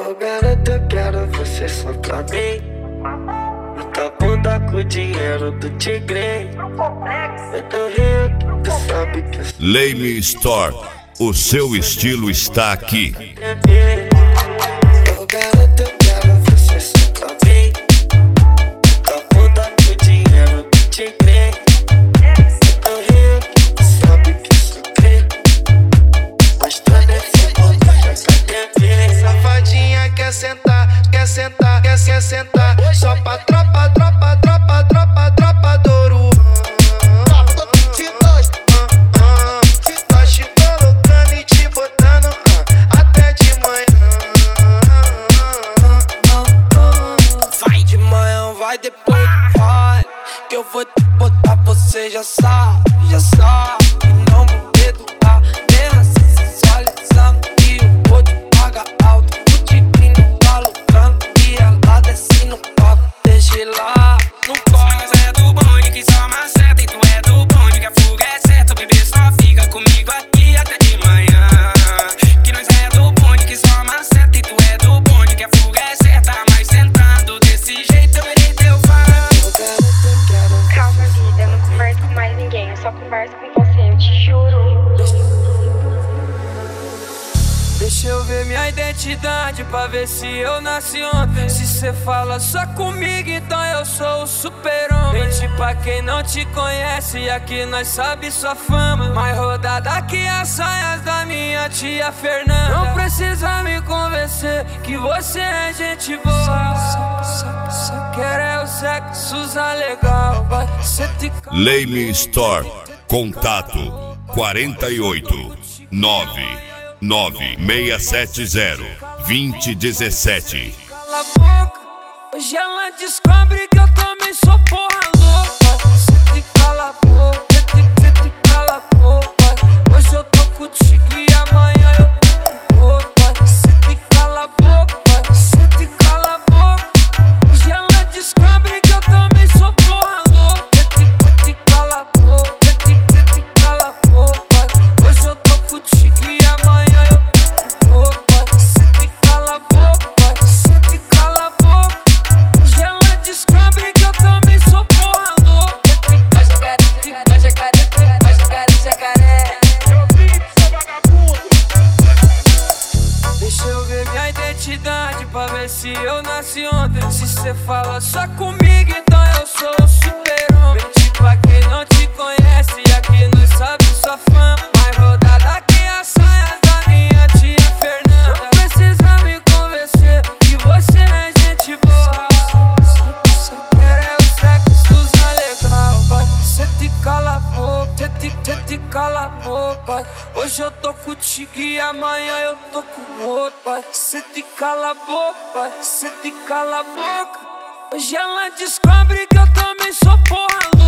Oh garota, eu quero você só pra mim. Na tua bunda com o dinheiro do tigre. Eu tô rico, tu sabe que eu sou. Leme Store, o seu estilo está aqui. Oh garota, eu quero você só pra mim. Na tua bunda com o dinheiro do tigre. Eu tô rico, tu sabe que eu sou crê. Mas tu nesse mundo já quer ver. Safadinha quer sentar, quer sentar, quer sentar. Só pra tropa do Ouro. Nós te colocando e te botando até de manhã. Vai de manhã, vai depois do pai. Que eu vou te botar, você já sabe, já sabe. E não vou educar, mesmo assim sensualizando. E eu vou te pagar alto, o tigrinho tá lucrando. E ela desce no palco, deixa lá, não corre. Nós é do bonde que só maceta, e tu é do bonde que a fuga é certa. O bebê só fica comigo aqui até de manhã. Que nós é do bonde que só maceta, e tu é do bonde que a fuga é certa. Mas sentando desse jeito eu verei teu fã. Calma, vida, eu não converso com mais ninguém. Eu só converso com você, eu te juro. Deixa eu ver minha identidade pra ver se eu nasci ontem. Se cê fala só comigo, então eu sou o super-homem. Mente pra quem não te conhece, aqui nós sabe sua fama. Mais rodada que as saias da minha tia Fernanda. Não precisa me convencer que você é gente boa. Só quer é o sexo usar legal. Cê te Leme Store, contato 48 99670 2017. Cala a boca, hoje ela descobre que eu também sou porra louca. Cê te cala a boca, cê te cala a boca. Hoje eu tô contigo e amanhã eu tô com outra. Cê te cala a boca, cê te cala a boca. Hoje ela descobre que eu também sou porra louca. Cê te cala a boca, cê te cala a boca. Hoje eu tô contigo e amanhã eu tô com outra. Cê te cala a boca, cê te cala a boca. Hoje ela descobre que eu também sou porra louca. Vai jacaré, vai jacaré, vai jacaré, jacaré. Deixa eu ver minha identidade pra ver se eu nasci ontem. Se cê fala só comigo, então eu sou o super-homem. Mente pra quem não te conhece, aqui nós sabe sua fama. Mais rodada que as saias da minha tia Fernanda. Não precisa me convencer que você é gente boa. Só quer é o sexo usar legal. Cê te cala a boca, cê te cala a boca. Hoje eu tô contigo e amanhã eu tô com outro. Cê te cala a boca, cê te cala a boca. Hoje ela descobre que eu também sou porra louca.